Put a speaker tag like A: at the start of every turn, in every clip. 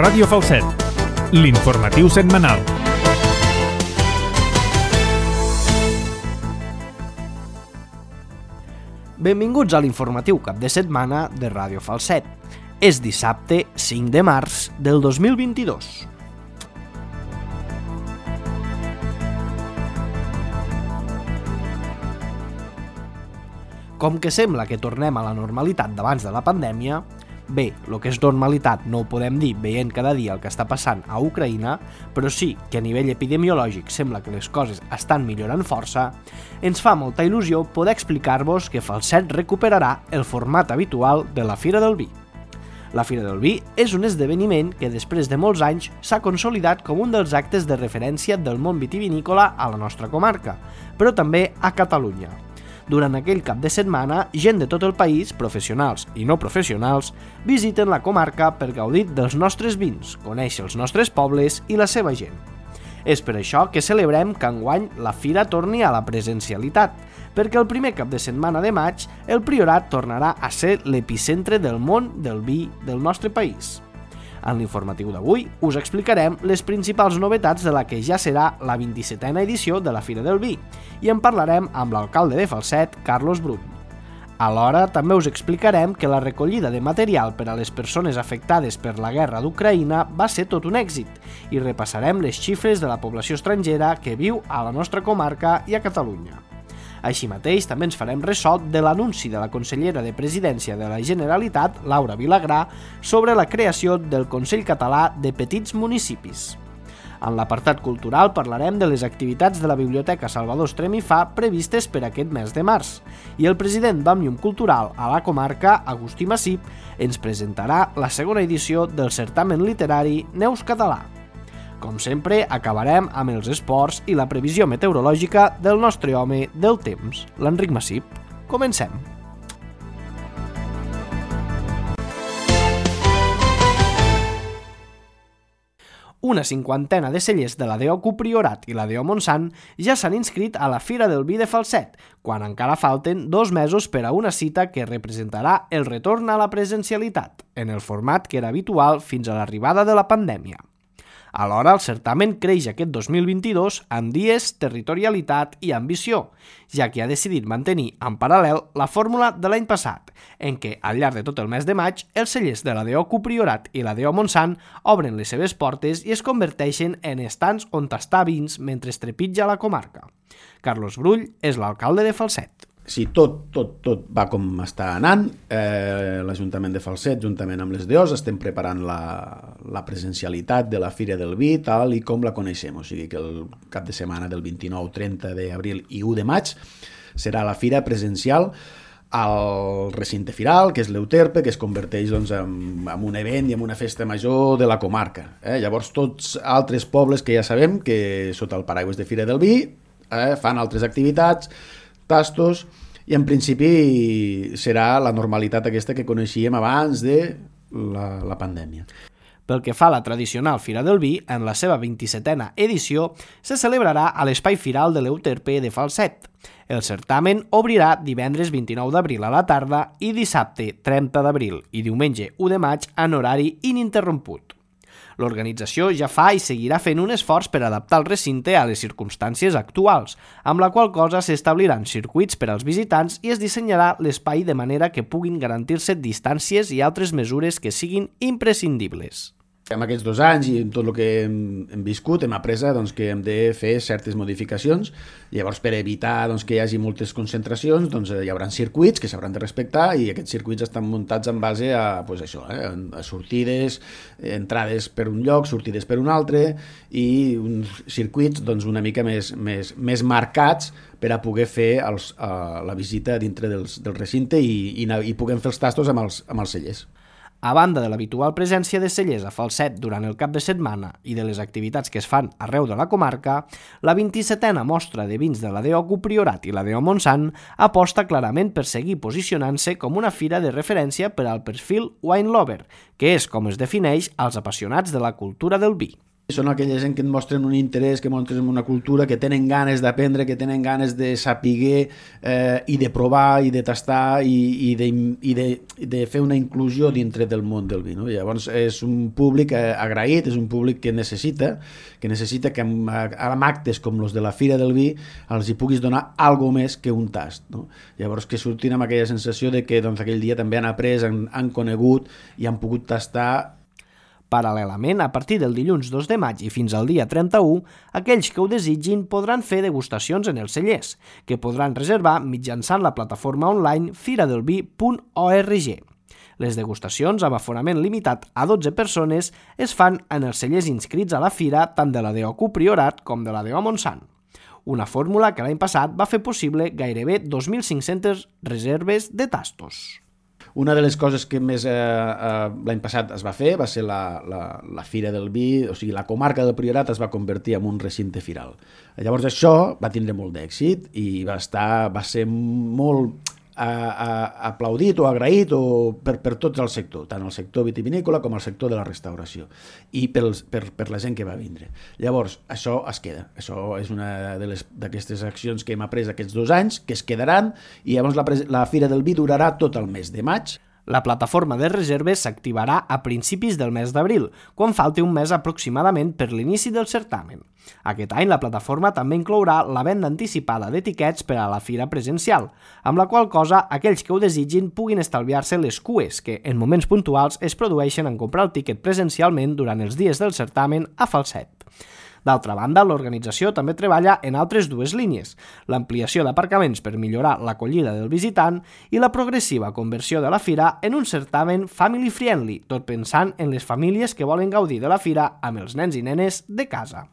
A: Ràdio Falset, l'informatiu setmanal.
B: Benvinguts a l'informatiu cap de setmana de Ràdio Falset. És dissabte 5 de març del 2022. Com que sembla que tornem a la normalitat d'abans de la pandèmia, bé, el que és normalitat no ho podem dir veient cada dia el que està passant a Ucraïna, però sí que a nivell epidemiològic sembla que les coses estan millorant força, ens fa molta il·lusió poder explicar-vos que Falset recuperarà el format habitual de la Fira del Vi. La Fira del Vi és un esdeveniment que després de molts anys s'ha consolidat com un dels actes de referència del món vitivinícola a la nostra comarca, però també a Catalunya. Durant aquell cap de setmana, gent de tot el país, professionals i no professionals, visiten la comarca per gaudir dels nostres vins, conèixer els nostres pobles i la seva gent. És per això que celebrem que enguany la fira torni a la presencialitat, perquè el primer cap de setmana de maig el Priorat tornarà a ser l'epicentre del món del vi del nostre país. En l'informatiu d'avui us explicarem les principals novetats de la que ja serà la 27a edició de la Fira del Vi i en parlarem amb l'alcalde de Falset, Carlos Brull. Alhora, també us explicarem que la recollida de material per a les persones afectades per la guerra d'Ucraïna va ser tot un èxit i repassarem les xifres de la població estrangera que viu a la nostra comarca i a Catalunya. Així mateix, també ens farem ressò de l'anunci de la consellera de Presidència de la Generalitat, Laura Vilagrà, sobre la creació del Consell Català de Petits Municipis. En l'apartat cultural parlarem de les activitats de la Biblioteca Salvador Estremifà previstes per aquest mes de març i el president d'Òmnium Cultural a la comarca, Agustí Massip, ens presentarà la segona edició del certamen literari Neus Català. Com sempre, acabarem amb els esports i la previsió meteorològica del nostre home del temps, l'Enric Massip. Comencem! Una cinquantena de cellers de la DOCU Priorat i la DO Montsant ja s'han inscrit a la Fira del Vi de Falset, quan encara falten 2 mesos per a una cita que representarà el retorn a la presencialitat, en el format que era habitual fins a l'arribada de la pandèmia. Alhora, el certamen creix aquest 2022 amb dies, territorialitat i ambició, ja que ha decidit mantenir en paral·lel la fórmula de l'any passat, en què, al llarg de tot el mes de maig, els cellers de la DOCU Priorat i la DO Montsant obren les seves portes i es converteixen en estants on tastar vins mentre trepitja la comarca. Carlos Brull és l'alcalde de Falset.
C: Si tot va com està anant, l'Ajuntament de Falset, juntament amb les DOs, estem preparant la presencialitat de la Fira del Vi tal i com la coneixem. O sigui que el cap de setmana del 29, 30 d'abril i 1 de maig serà la fira presencial al recinte firal, que és l'Euterpe, que es converteix en un event i en una festa major de la comarca. Llavors, tots altres pobles que ja sabem que sota el paraigües de Fira del Vi fan altres activitats, tastos, i en principi serà la normalitat aquesta que coneixíem abans de la pandèmia.
B: Pel que fa a la tradicional Fira del Vi, en la seva 27a edició, se celebrarà a l'Espai Firal de l'Euterpe de Falset. El certamen obrirà divendres 29 d'abril a la tarda i dissabte 30 d'abril i diumenge 1 de maig en horari ininterromput. L'organització ja fa i seguirà fent un esforç per adaptar el recinte a les circumstàncies actuals, amb la qual cosa s'establiran circuits per als visitants i es dissenyarà l'espai de manera que puguin garantir-se distàncies i altres mesures que siguin imprescindibles.
C: En aquests 2 anys i en tot el que hem viscut hem après que hem de fer certes modificacions. Llavors, per evitar que hi hagi moltes concentracions, hi haurà circuits que s'hauran de respectar i aquests circuits estan muntats en base a sortides, entrades per un lloc, sortides per un altre i uns circuits una mica més marcats per a poder fer la visita dintre del recinte i puguem fer els tastos amb els cellers.
B: A banda de l'habitual presència de cellers a Falset durant el cap de setmana i de les activitats que es fan arreu de la comarca, la 27a mostra de vins de la DOCU Priorat i la DO Montsant aposta clarament per seguir posicionant-se com una fira de referència per al perfil wine lover, que és com es defineix als apassionats de la cultura del vi.
C: Són aquella gent que et mostren un interès, que mostren una cultura, que tenen ganes d'aprendre, que tenen ganes de saber i de provar i de tastar i de fer una inclusió dintre del món del vi. No? Llavors és un públic agraït, és un públic que necessita que amb actes com els de la Fira del Vi els hi puguis donar alguna més que un tast. No? Llavors que surtin amb aquella sensació de que doncs, aquell dia també han après, han conegut i han pogut tastar.
B: Paral·lelament, a partir del dilluns 2 de maig i fins al dia 31, aquells que ho desitgin podran fer degustacions en els cellers, que podran reservar mitjançant la plataforma online firadelvi.org. Les degustacions, amb aforament limitat a 12 persones, es fan en els cellers inscrits a la fira tant de la DOQ Priorat com de la DO Montsant. Una fórmula que l'any passat va fer possible gairebé 2.500 reserves de tastos.
C: Una de les coses que més l'any passat es va fer va ser la Fira del Vi, o sigui, la comarca del Priorat es va convertir en un recinte firal. Llavors això va tindre molt d'èxit i va ser molt aplaudit o agraït per tots el sector, tant el sector vitivinícola com el sector de la restauració i per la gent que va vindre. Llavors, això es queda. Això és una d'aquestes accions que hem après aquests 2 anys, que es quedaran, i llavors la Fira del Vi durarà tot el mes de maig.
B: La plataforma de reserves s'activarà a principis del mes d'abril, quan falti un mes aproximadament per l'inici del certamen. Aquest any la plataforma també inclourà la venda anticipada d'etiquets per a la fira presencial, amb la qual cosa aquells que ho desitgin puguin estalviar-se les cues que en moments puntuals es produeixen en comprar el tiquet presencialment durant els dies del certamen a Falset. D'altra banda, l'organització també treballa en altres 2 línies, l'ampliació d'aparcaments per millorar l'acollida del visitant i la progressiva conversió de la fira en un certamen family-friendly, tot pensant en les famílies que volen gaudir de la fira amb els nens i nenes de casa.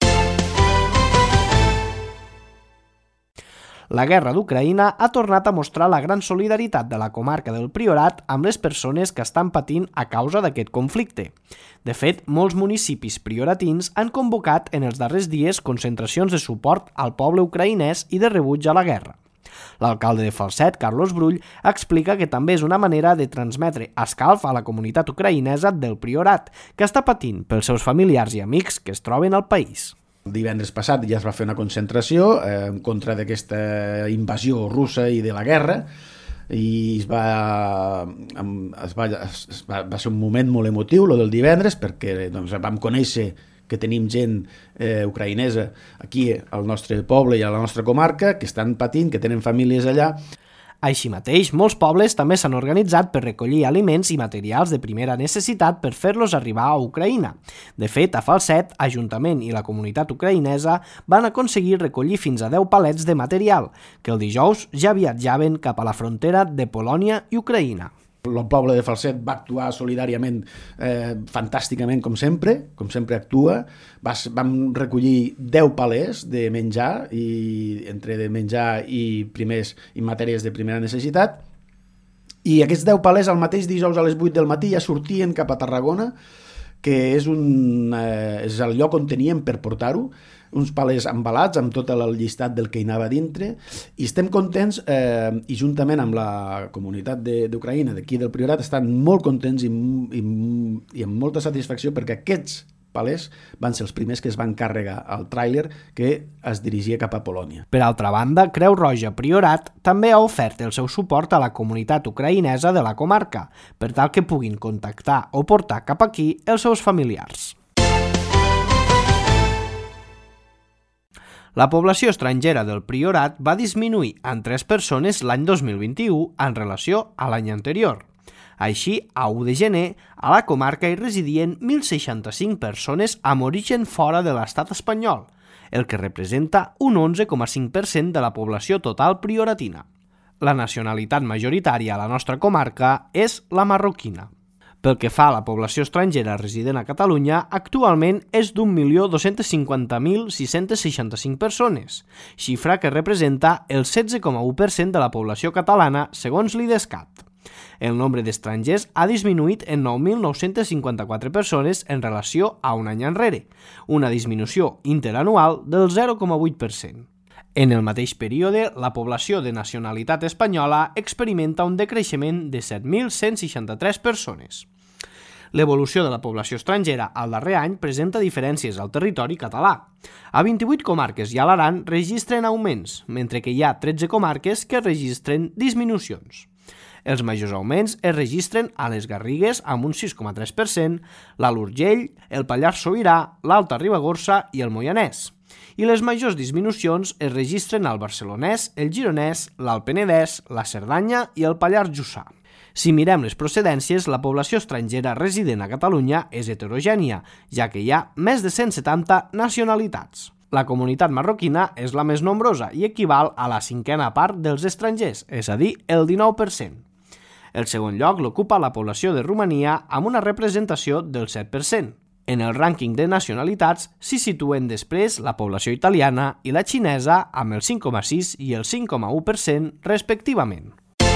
B: La guerra d'Ucraïna ha tornat a mostrar la gran solidaritat de la comarca del Priorat amb les persones que estan patint a causa d'aquest conflicte. De fet, molts municipis prioratins han convocat en els darrers dies concentracions de suport al poble ucraïnès i de rebuig a la guerra. L'alcalde de Falset, Carlos Brull, explica que també és una manera de transmetre escalf a la comunitat ucraïnesa del Priorat, que està patint pels seus familiars i amics que es troben al país.
C: El divendres passat ja es va fer una concentració en contra d'aquesta invasió russa i de la guerra, i va ser un moment molt emotiu, el del divendres, perquè doncs, vam conèixer que tenim gent ucraïnesa aquí al nostre poble i a la nostra comarca, que estan patint, que tenen famílies allà.
B: Així mateix, molts pobles també s'han organitzat per recollir aliments i materials de primera necessitat per fer-los arribar a Ucraïna. De fet, a Falset, Ajuntament i la comunitat ucraïnesa van aconseguir recollir fins a 10 palets de material, que el dijous ja viatjaven cap a la frontera de Polònia i Ucraïna.
C: El poble de Falset va actuar solidàriament fantàsticament, com sempre actua. Vam recollir 10 palets de menjar, entre de menjar i matèries de primera necessitat, i aquests 10 palets el mateix dijous a les 8 del matí ja sortien cap a Tarragona, que és el lloc on teníem per portar-ho, uns palets embalats amb tot el llistat del que hi anava dintre, i estem contents, i juntament amb la comunitat d'Ucraïna, d'aquí del Priorat, estan molt contents i amb molta satisfacció, perquè aquests palets van ser els primers que es van carregar al tràiler que es dirigia cap a Polònia.
B: Per altra banda, Creu Roja Priorat també ha ofert el seu suport a la comunitat ucraïnesa de la comarca, per tal que puguin contactar o portar cap aquí els seus familiars. La població estrangera del Priorat va disminuir en 3 persones l'any 2021 en relació a l'any anterior. Així, a 1 de gener, a la comarca hi residien 1.065 persones amb origen fora de l'estat espanyol, el que representa un 11,5% de la població total prioratina. La nacionalitat majoritària a la nostra comarca és la marroquina. Pel que fa a la població estrangera resident a Catalunya, actualment és d'1.250.665 persones, xifra que representa el 16,1% de la població catalana, segons l'IDESCAT. El nombre d'estrangers ha disminuït en 9.954 persones en relació a un any enrere, una disminució interanual del 0,8%. En el mateix període, la població de nacionalitat espanyola experimenta un decreixement de 7.163 persones. L'evolució de la població estrangera al darrer any presenta diferències al territori català. A 28 comarques i a l'Aran registren augments, mentre que hi ha 13 comarques que registren disminucions. Els majors augments es registren a les Garrigues amb un 6,3%, l'Alt Urgell, el Pallars Sobirà, l'Alta Ribagorça i el Moianès. I les majors disminucions es registren al Barcelonès, el Gironès, l'Alt Penedès, la Cerdanya i el Pallars Jussà. Si mirem les procedències, la població estrangera resident a Catalunya és heterogènia, ja que hi ha més de 170 nacionalitats. La comunitat marroquina és la més nombrosa i equival a la 5a part dels estrangers, és a dir, el 19%. El segon lloc l'ocupa la població de Romania amb una representació del 7%. En el rànquing de nacionalitats s'hi situen després la població italiana i la xinesa amb el 5,6 i el 5,1% respectivament.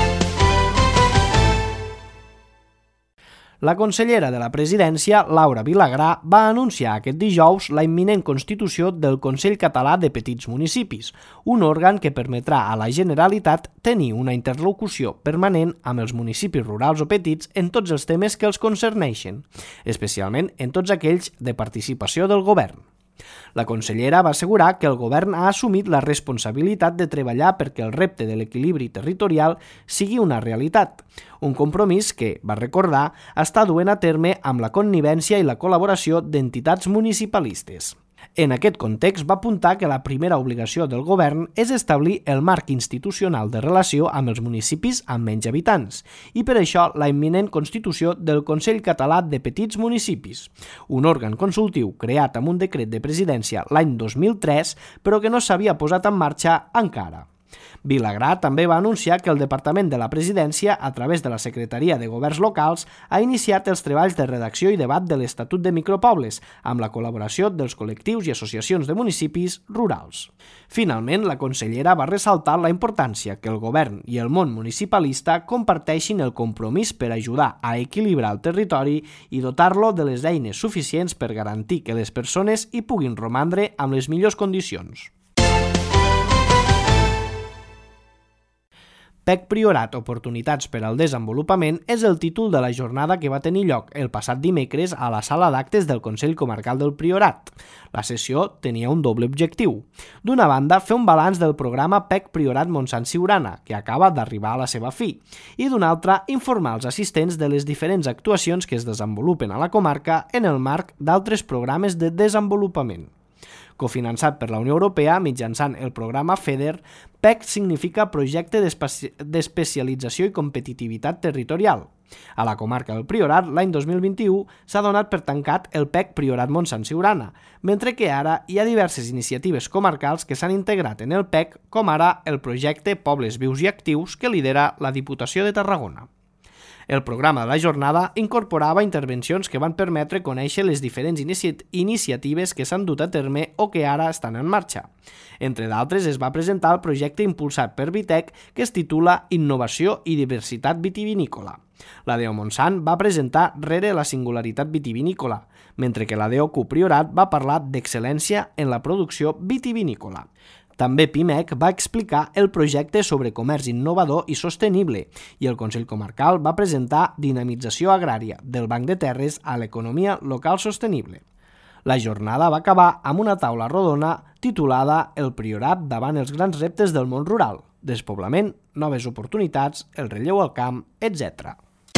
B: La consellera de la Presidència, Laura Vilagrà, va anunciar aquest dijous la imminent constitució del Consell Català de Petits Municipis, un òrgan que permetrà a la Generalitat tenir una interlocució permanent amb els municipis rurals o petits en tots els temes que els concerneixen, especialment en tots aquells de participació del govern. La consellera va assegurar que el govern ha assumit la responsabilitat de treballar perquè el repte de l'equilibri territorial sigui una realitat, un compromís que, va recordar, està duent a terme amb la connivència i la col·laboració d'entitats municipalistes. En aquest context va apuntar que la primera obligació del govern és establir el marc institucional de relació amb els municipis amb menys habitants i per això la imminent constitució del Consell Català de Petits Municipis, un òrgan consultiu creat amb un decret de presidència l'any 2003 però que no s'havia posat en marxa encara. Vilagrà també va anunciar que el Departament de la Presidència, a través de la Secretaria de Governs Locals, ha iniciat els treballs de redacció i debat de l'Estatut de Micropobles, amb la col·laboració dels col·lectius i associacions de municipis rurals. Finalment, la consellera va ressaltar la importància que el govern i el món municipalista comparteixin el compromís per ajudar a equilibrar el territori i dotar-lo de les eines suficients per garantir que les persones hi puguin romandre amb les millors condicions. PEC Priorat, oportunitats per al desenvolupament, és el títol de la jornada que va tenir lloc el passat dimecres a la sala d'actes del Consell Comarcal del Priorat. La sessió tenia un doble objectiu. D'una banda, fer un balanç del programa PEC Priorat Montsant-Siurana, que acaba d'arribar a la seva fi, i d'una altra, informar els assistents de les diferents actuacions que es desenvolupen a la comarca en el marc d'altres programes de desenvolupament. Cofinançat per la Unió Europea mitjançant el programa FEDER, PEC significa Projecte d'Especialització i Competitivitat Territorial. A la comarca del Priorat, l'any 2021, s'ha donat per tancat el PEC Priorat Montsant-Siurana, mentre que ara hi ha diverses iniciatives comarcals que s'han integrat en el PEC, com ara el projecte Pobles Vius i Actius que lidera la Diputació de Tarragona. El programa de la jornada incorporava intervencions que van permetre conèixer les diferents iniciatives que s'han dut a terme o que ara estan en marxa. Entre d'altres, es va presentar el projecte impulsat per Vitec que es titula Innovació i Diversitat Vitivinícola. La DO Montsant va presentar Rere la singularitat vitivinícola, mentre que la DO Priorat va parlar d'excel·lència en la producció vitivinícola. També PIMEC va explicar el projecte sobre comerç innovador i sostenible i el Consell Comarcal va presentar Dinamització agrària del Banc de Terres a l'economia local sostenible. La jornada va acabar amb una taula rodona titulada El Priorat davant els grans reptes del món rural, despoblament, noves oportunitats, el relleu al camp, etc.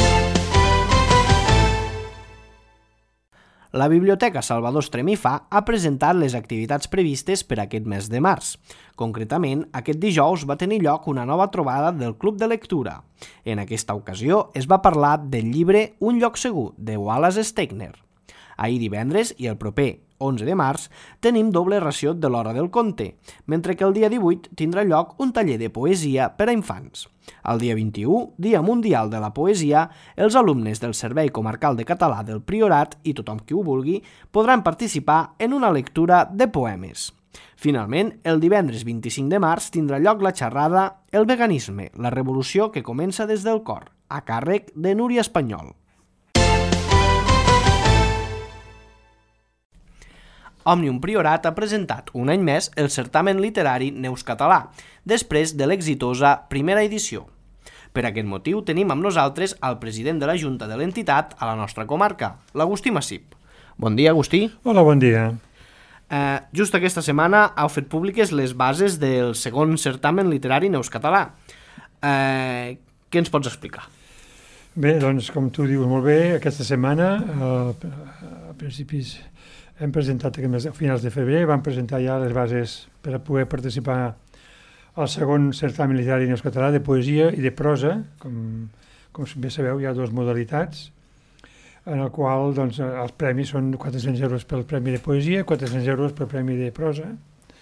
B: La Biblioteca Salvador Estremifà ha presentat les activitats previstes per aquest mes de març. Concretament, aquest dijous va tenir lloc una nova trobada del Club de Lectura. En aquesta ocasió es va parlar del llibre Un lloc segur, de Wallace Stegner. Ahir divendres i el proper 11 de març tenim doble ració de l'Hora del Conte, mentre que el dia 18 tindrà lloc un taller de poesia per a infants. El dia 21, Dia Mundial de la Poesia, els alumnes del Servei Comarcal de Català del Priorat i tothom qui ho vulgui podran participar en una lectura de poemes. Finalment, el divendres 25 de març tindrà lloc la xerrada El veganisme, la revolució que comença des del cor, a càrrec de Núria Espanyol. Òmnium Priorat ha presentat un any més el certamen literari Neus Català, després de l'exitosa primera edició. Per aquest motiu tenim amb nosaltres el president de la Junta de l'entitat a la nostra comarca, l'Agustí Massip. Bon dia, Agustí.
D: Hola, bon dia.
B: Just aquesta setmana heu fet públiques les bases del segon certamen literari Neuscatalà. Què ens pots explicar?
D: Bé, doncs, com tu dius molt bé, aquesta setmana, a principis, hem presentat a finals de febrer, vam presentar ja les bases per a poder participar al segon certamen literari Neuscatalà de poesia i de prosa. Com bé sabeu, hi ha dues modalitats, en el qual doncs, els premis són 400 euros pel premi de poesia i 400 euros pel premi de prosa,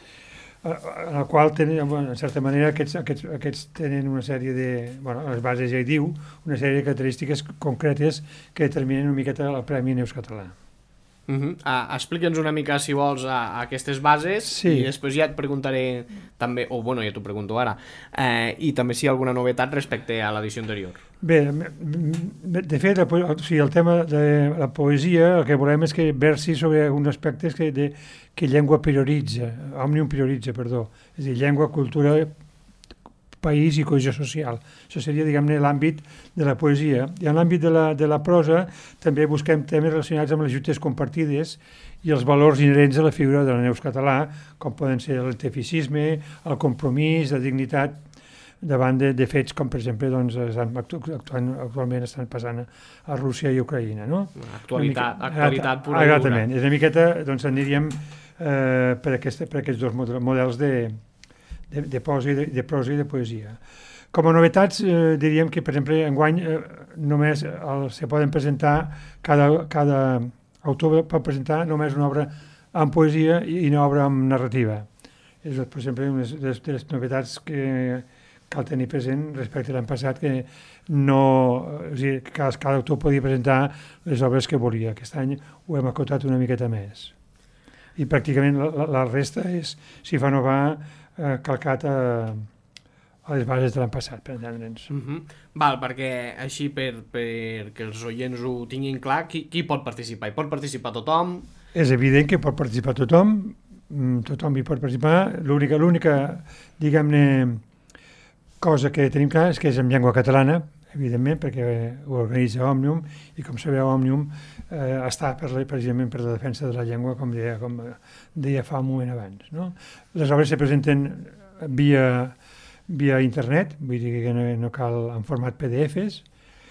D: en el qual tenen, en certa manera, aquests tenen una sèrie de, les bases ja hi diu, una sèrie de característiques concretes que determinen una miqueta el Premi Neuscatalà.
B: Explica'ns una mica, si vols, aquestes bases, sí. I després ja et preguntaré també, ja t'ho pregunto ara, i també si hi ha alguna novetat respecte a l'edició anterior.
D: Bé, de fet, el tema de la poesia, el que volem és que versi sobre alguns aspectes que llengua prioritza, Òmnium prioritza, perdó, és a dir, llengua, cultura, país i cohesió social. Això seria, diguem-ne, l'àmbit de la poesia. I en l'àmbit de la prosa també busquem temes relacionats amb les lluites compartides i els valors inherents a la figura de la Neuscatalà, com poden ser l'antifeixisme, el compromís, la dignitat, davant de fets com, per exemple, doncs, actualment estan passant a Rússia i Ucraïna. No?
B: Actualitat pura i dura.
D: Exactament. És una miqueta, doncs, aniríem per aquests dos models de prosa i de poesia. Com a novetats, diríem que, per exemple, enguany només se poden presentar, cada autor pot presentar només una obra en poesia i una obra en narrativa. És, per exemple, una de les novetats que cal tenir present respecte a l'any passat, que cada autor podia presentar les obres que volia. Aquest any ho hem acotat una miqueta més. I pràcticament la resta és, si fa no va, calcat a les bases de l'any passat, per entendre'ns.
B: Val, perquè així perquè els oients ho tinguin clar, qui pot participar? Hi pot participar tothom?
D: És evident que pot participar tothom hi pot participar. L'única, diguem-ne, cosa que tenim clar és que és en llengua catalana, evidentment, perquè ho organitza Òmnium, i com sabeu, Òmnium està precisament per la defensa de la llengua, com deia fa un moment abans. No? Les obres se presenten via internet, vull dir que no cal en format PDFs,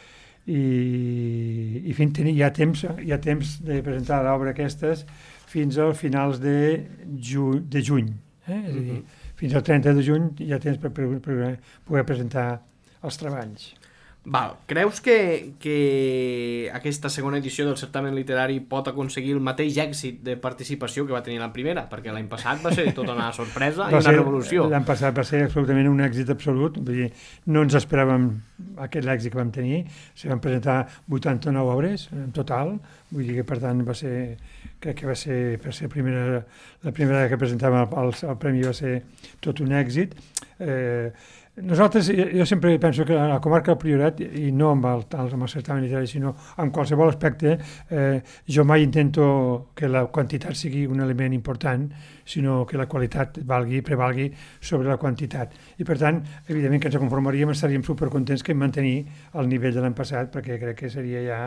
D: i hi ha temps de presentar l'obra aquestes fins als finals de juny. És a dir, fins al 30 de juny hi ha temps per poder presentar els treballs.
B: Val. Creus que aquesta segona edició del certamen literari pot aconseguir el mateix èxit de participació que va tenir la primera? Perquè l'any passat va ser tota una sorpresa i una revolució.
D: L'any passat va ser absolutament un èxit absolut. Vull dir, no ens esperàvem aquest èxit que vam tenir. Se van presentar 89 obres en total. Vull dir que, per tant, crec que va ser la primera que presentàvem el premi va ser tot un èxit. Nosaltres, jo sempre penso que a la comarca del Priorat, i no amb el certamen literari, sinó en qualsevol aspecte, jo mai intento que la quantitat sigui un element important, sinó que la qualitat prevalgui sobre la quantitat. I per tant, evidentment que ens conformaríem, estaríem supercontents que mantenir el nivell de l'any passat, perquè crec que seria ja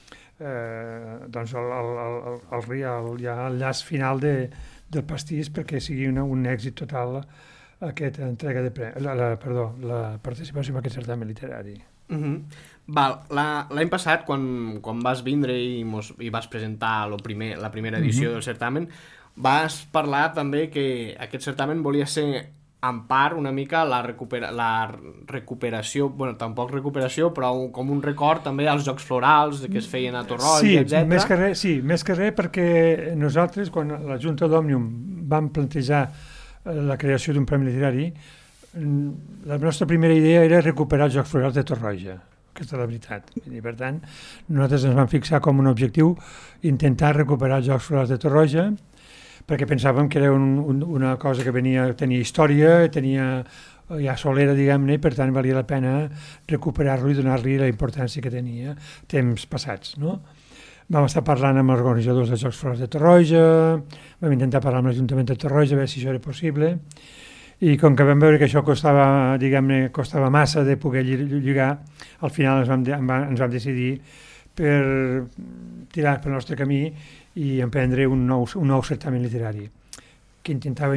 D: el llaç final del pastís perquè sigui un èxit total aquesta entrega la participació en aquest certamen literari.
B: Val, l'any passat, quan vas vindre i vas presentar la primera edició del certamen, vas parlar també que aquest certamen volia ser en part una mica la recuperació, tampoc recuperació, però com un record també als Jocs Florals que es feien a Torroja, etc.
D: Més que res perquè nosaltres, quan la Junta d'Òmnium vam plantejar la creació d'un premi literari, la nostra primera idea era recuperar els Jocs Florals de Torroja. Aquesta és la veritat. I per tant, nosaltres ens vam fixar com un objectiu intentar recuperar els Jocs Florals de Torroja, perquè pensàvem que era una cosa que tenia història, tenia ja solera, diguem-ne, i per tant valia la pena recuperar-lo i donar-li la importància que tenia temps passats, no? Vam estar parlant amb els organitzadors dels Jocs Florals de Torroja, vam intentar parlar amb l'Ajuntament de Torroja a veure si això era possible, I com que vam veure que això costava, diguem-ne, costava massa de poder lligar, al final ens vam decidir per tirar pel nostre camí i emprendre un nou certamen literari que intentava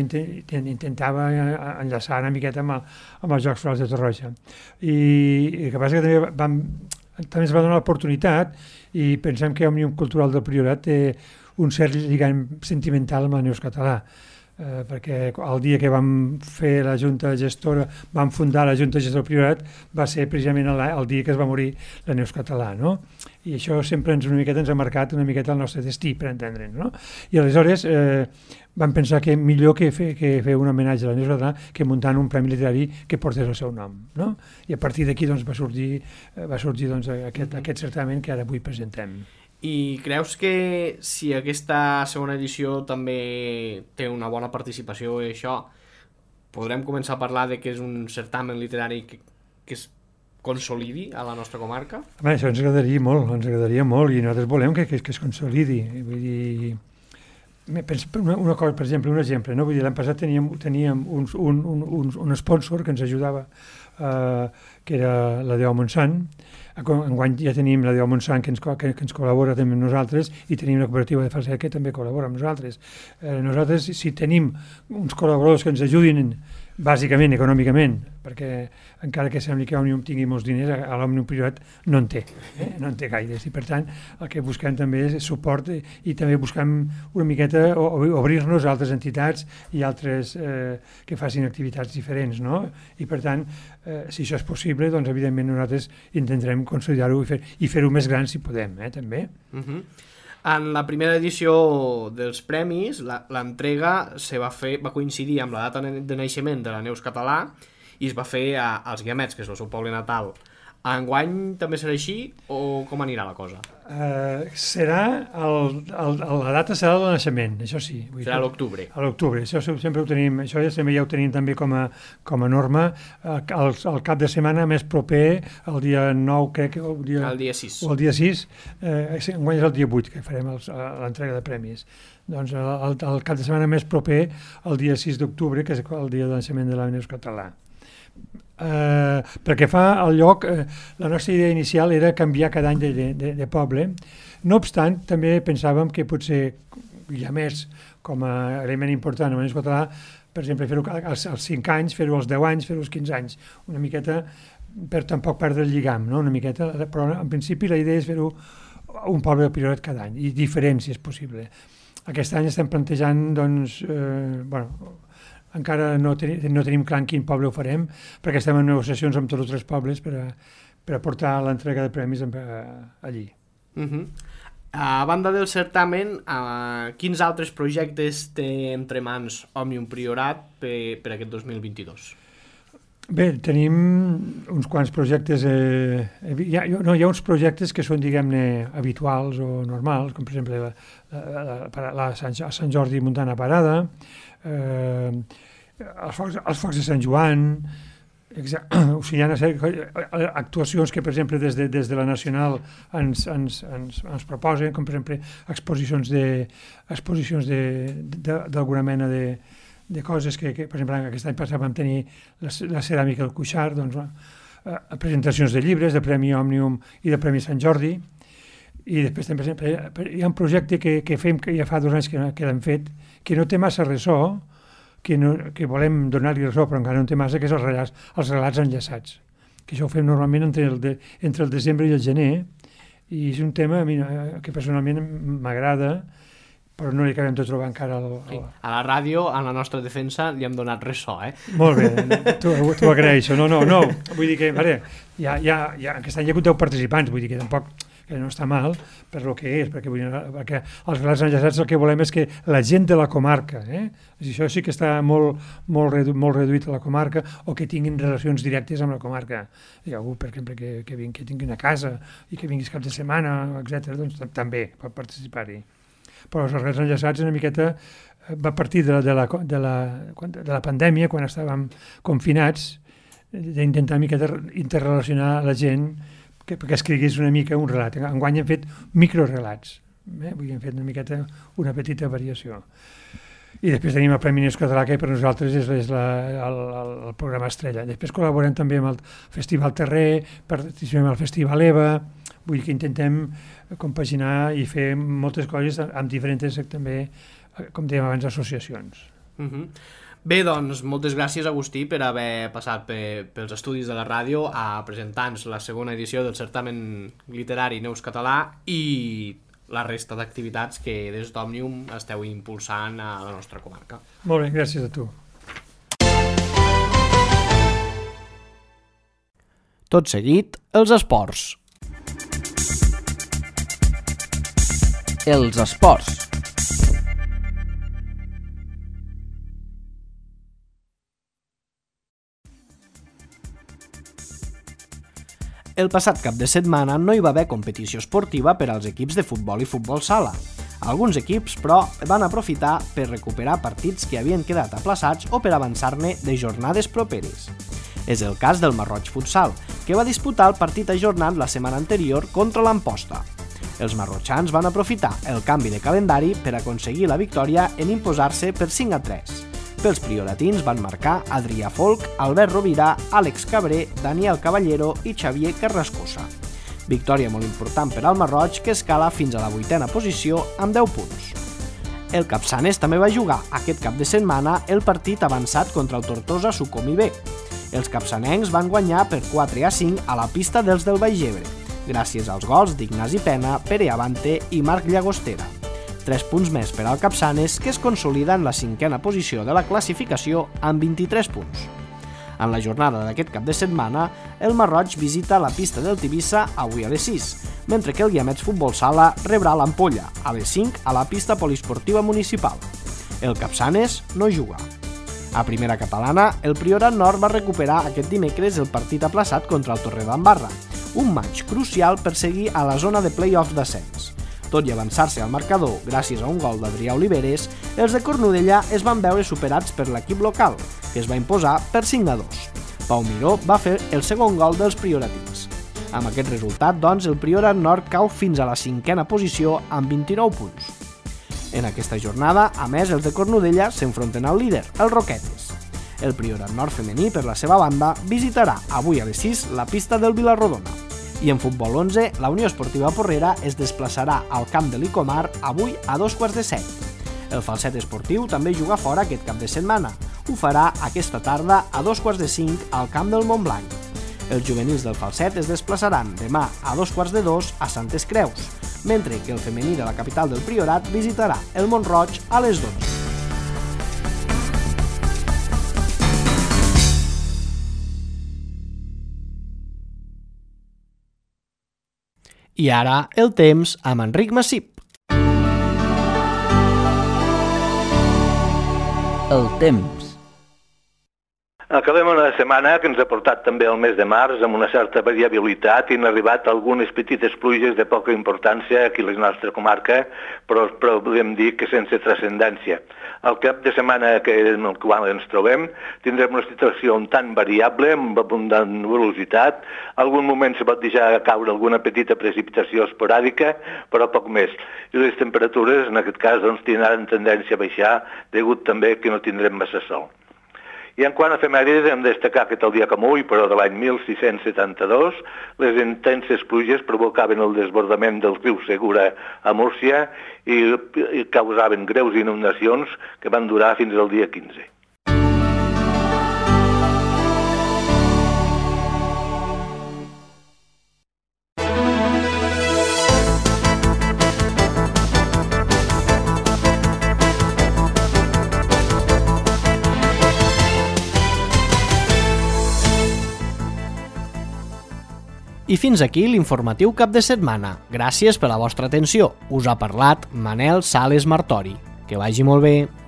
D: enllaçar una miqueta amb els Jocs Florals de Torroja. I el que passa que també es va donar l'oportunitat i pensem que Òmnium Cultural del Priorat té un cert lligam sentimental amb el Neus Català. Perquè el dia que vam fer la Junta Gestora, vam fundar la Junta Gestora del Priorat, va ser precisament el dia que es va morir la Neus Català, no? I això sempre ens ha marcat una miqueta el nostre destí, per entendre'ns, no? I aleshores vam pensar que millor que fer un homenatge a la Neus Català que muntant un premi literari que portés el seu nom, no? I a partir d'aquí doncs, va sorgir doncs, aquest certamen que ara avui presentem.
B: I creus que si aquesta segona edició també té una bona participació i això, podrem començar a parlar de que és un certamen literari que es consolidi a la nostra comarca?
D: Home, això ens agradaria molt i nosaltres volem que es consolidi. Vull dir, una cosa, per exemple, un exemple, no? Vull dir, l'any passat teníem un sponsor que ens ajudava, que era la Déu Montsant. Enguany ja tenim la Déu Montsant que ens col·labora també amb nosaltres i tenim la cooperativa de Falset que també col·labora amb nosaltres. Nosaltres, si tenim uns col·laboradors que ens ajudin bàsicament, econòmicament, perquè encara que sembli que Òmnium tingui molts diners, a l'Òmnium Priorat no en té gaires, i per tant el que busquem també és suport i també busquem una miqueta obrir-nos a altres entitats i altres que facin activitats diferents, no? I per tant, si això és possible, doncs evidentment nosaltres intentarem consolidar-ho i fer-ho més gran si podem, també.
B: En la primera edició dels premis, l'entrega va coincidir amb la data de naixement de la Neus Català i es va fer als Guiamets, que és el seu poble natal. Enguany també serà així o com anirà la cosa?
D: La data serà el naixement, això sí.
B: Serà a l'octubre.
D: A l'octubre, això sempre ho tenim, això ja ho tenim també com a norma. El cap de setmana més proper, el dia 9, crec que el dia 6. O el dia 6, enguany és el dia 8 que farem l'entrega de premis. Doncs el cap de setmana més proper, el dia 6 d'octubre, que és el dia de naixement de la Neus Català. Perquè fa el lloc, la nostra idea inicial era canviar cada any de poble. No obstant, també pensàvem que potser hi ha més com a element important a Neus Català, per exemple, fer-ho als 5 anys, fer-ho als 10 anys, fer-ho als 15 anys, una miqueta per tampoc perdre el lligam, no? Una miqueta, però en principi la idea és fer-ho un poble de Priorat cada any, i diferent si és possible. Aquest any estem plantejant, doncs, encara no tenim clar en quin poble ho farem, perquè estem en negociacions amb tots els 3 pobles per portar l'entrega de premis allí.
B: A banda del certamen, quins altres projectes té entre mans Òmnium Priorat per aquest 2022?
D: Bé, tenim uns quants projectes, hi ha uns projectes que són, diguem-ne, habituals o normals, com per exemple a Sant Jordi muntant a Parada, els Focs de Sant Joan, o sigui, hi ha actuacions que, per exemple, des de la Nacional ens proposen, com per exemple exposicions d'alguna mena de coses que, per exemple, aquest any passat vam tenir la ceràmica del Cuixart, doncs, presentacions de llibres, de Premi Òmnium i de Premi Sant Jordi, i després també, per exemple, hi ha un projecte que fem que ja fa 2 anys que l'hem fet, que no té massa ressò, que volem donar-li ressò, però encara no té massa, que és els relats enllaçats, que això ho fem normalment entre el desembre i el gener, i és un tema que personalment m'agrada, però no li acabem de trobar encara
B: A la ràdio, a la nostra defensa, li hem donat ressò,
D: Molt bé, t'ho agraeixo. No, vull dir que, aquest any hi ha hagut 10 participants, vull dir que tampoc que no està mal per el que és, perquè els relats enllaçats el que volem és que la gent de la comarca, això sí que està molt reduït a la comarca, o que tinguin relacions directes amb la comarca. Hi ha algú, per exemple, que tingui una casa i que vinguis cap de setmana, etc., doncs també pot participar-hi. Però els relats enllaçats una miqueta va partir de la pandèmia, quan estàvem confinats, d'intentar una miqueta interrelacionar la gent perquè escrigués una mica un relat. Enguany hem fet microrelats, hem fet una miqueta una petita variació. I després tenim el Premi Neus Català, que per nosaltres és el programa estrella. Després col·laborem també amb el Festival Terrer, participem al Festival EVA, vull dir que intentem compaginar i fer moltes coses amb diferents, també, com dèiem abans, associacions.
B: Bé, doncs, moltes gràcies, Agustí, per haver passat pels estudis de la ràdio a presentar-nos la segona edició del certamen literari Neus Català i la resta d'activitats que des d'Òmnium esteu impulsant a la nostra comarca.
D: Molt bé, gràcies a tu.
B: Tot seguit, els esports.
E: Els esports.
B: El passat cap de setmana no hi va haver competició esportiva per als equips de futbol i futbol sala. Alguns equips, però, van aprofitar per recuperar partits que havien quedat aplaçats o per avançar-ne de jornades properes. És el cas del Marroig Futsal, que va disputar el partit ajornat la setmana anterior contra l'Amposta. Els marrotxans van aprofitar el canvi de calendari per aconseguir la victòria en imposar-se per 5-3. Pels prioratins van marcar Adrià Folk, Albert Rovira, Àlex Cabré, Daniel Caballero i Xavier Carrascosa. Victòria molt important per al Marroig, que escala fins a la 8a posició amb 10 punts. El Capçanes també va jugar aquest cap de setmana el partit avançat contra el Tortosa Sucomi B. Els capçanencs van guanyar per 4-5 a la pista dels del Baix Ebre, gràcies als gols d'Ignasi Pena, Pere Avante i Marc Llagostera. 3 punts més per al Capçanes, que es consolida en la 5a posició de la classificació amb 23 punts. En la jornada d'aquest cap de setmana, el Marroig visita la pista del Tivissa avui a les 6, mentre que el Guiamets Futbol Sala rebrà l'Ampolla a les 5 a la pista poliesportiva municipal. El Capçanes no juga. A primera catalana, el Priorat Nord va recuperar aquest dimecres el partit aplaçat contra el Torredembarra, un matx crucial per seguir a la zona de play-off d'ascens. Tot i avançar-se al marcador gràcies a un gol d'Adrià Oliveres, els de Cornudella es van veure superats per l'equip local, que es va imposar per 5-2. Pau Miró va fer el segon gol dels prioratins. Amb aquest resultat, doncs, el Priorat Nord cau fins a la 5a posició amb 29 punts. En aquesta jornada, a més, els de Cornudella s'enfronten al líder, el Roquetes. El Priorat Nord femení, per la seva banda, visitarà avui a les 6 la pista del Vilarrodona. I en futbol 11, la Unió Esportiva Porrera es desplaçarà al camp de l'Icomar avui a 7:15. El Falset Esportiu també juga fora aquest cap de setmana. Ho farà aquesta tarda a 2:45 al camp del Montblanc. Els juvenils del Falset es desplaçaran demà a 2:15 a Santes Creus, mentre que el femení de la capital del Priorat visitarà el Mont-roig a les 12. I ara, el temps amb Enric Massip.
E: El temps.
F: Acabem una setmana que ens ha portat també el mes de març amb una certa variabilitat i han arribat algunes petites pluges de poca importància aquí a la nostra comarca, però podem dir que sense transcendència. Al cap de setmana en el qual ens trobem tindrem una situació un tant variable, amb abundant velocitat. Algun moment se pot deixar caure alguna petita precipitació esporàdica, però poc més. I les temperatures, en aquest cas, tindran tendència a baixar, degut també que no tindrem massa sol. I en quant a efemèrides, hem de destacar que tal dia com avui, però de l'any 1672, les intenses pluges provocaven el desbordament del riu Segura a Múrcia i causaven greus inundacions que van durar fins al dia 15.
B: I fins aquí l'informatiu cap de setmana. Gràcies per la vostra atenció. Us ha parlat Manel Sales Martori. Que vagi molt bé.